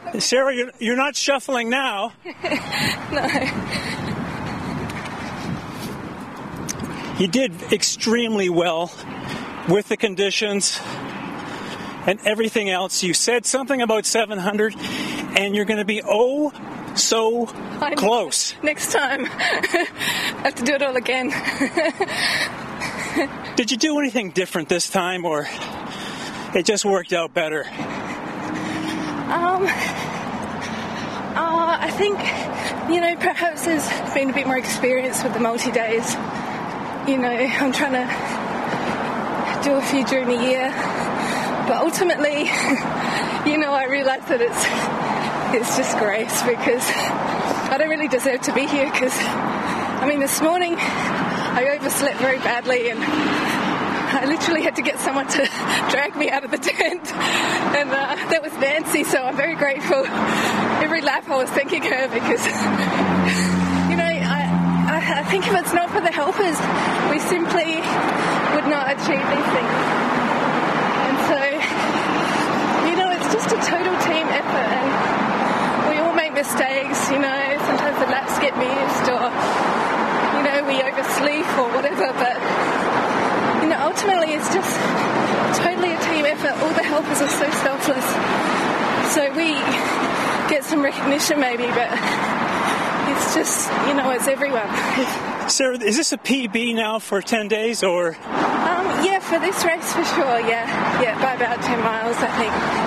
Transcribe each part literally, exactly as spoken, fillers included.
Sarah, you're, you're not shuffling now. No. You did extremely well with the conditions and everything else. You said something about seven hundred, and you're going to be oh so close. Next time, I have to do it all again. Did you do anything different this time, or it just worked out better? Um, uh, I think, you know, perhaps there's been a bit more experience with the multi-days. You know, I'm trying to do a few during the year, but ultimately, you know, I realise that it's it's disgrace because I don't really deserve to be here because, I mean, this morning I overslept very badly and I literally had to get someone to drag me out of the tent, and uh, that was Nancy, so I'm very grateful. Every lap I was thanking her because, you know, I, I, I think if it's not for the helpers, we simply would not achieve these things. And so, you know, it's just a total team effort, and we all make mistakes, you know, sometimes the laps get missed or, you know, we oversleep or whatever, but, you know, ultimately it's just totally a team effort. All the helpers are so selfless. So we get some recognition maybe, but it's just, you know, it's everyone. Sarah, is this a P B now for ten days or? Um, yeah, for this race for sure, yeah. Yeah, by about ten miles, I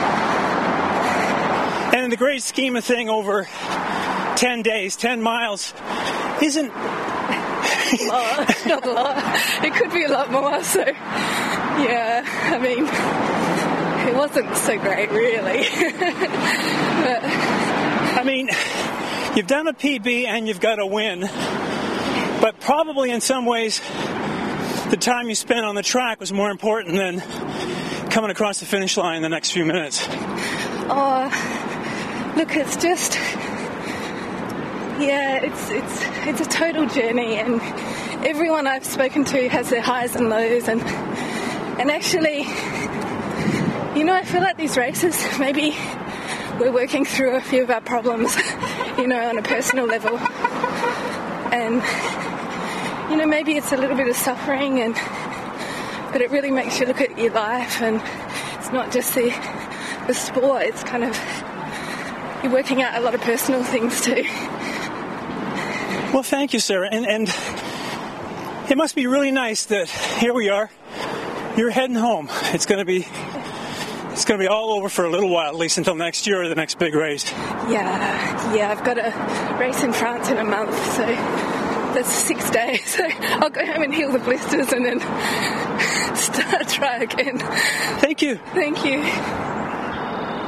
think. And in the great scheme of thing, over ten days, ten miles isn't... a lot, not a lot. It could be a lot more, so yeah, I mean, it wasn't so great really. But I mean, you've done a P B and you've got a win, but probably in some ways the time you spent on the track was more important than coming across the finish line in the next few minutes. Oh, look, it's just... Yeah, it's it's it's a total journey, and everyone I've spoken to has their highs and lows, and and actually, you know, I feel like these races, maybe we're working through a few of our problems, you know, on a personal level, and you know, maybe it's a little bit of suffering, and but it really makes you look at your life, and it's not just the the sport; it's kind of you're working out a lot of personal things too. Well, thank you, Sarah. And, and it must be really nice that here we are. You're heading home. It's going to be it's going to be all over for a little while, at least until next year or the next big race. Yeah, yeah. I've got a race in France in a month, so that's six days. So I'll go home and heal the blisters and then start try again. Thank you. Thank you.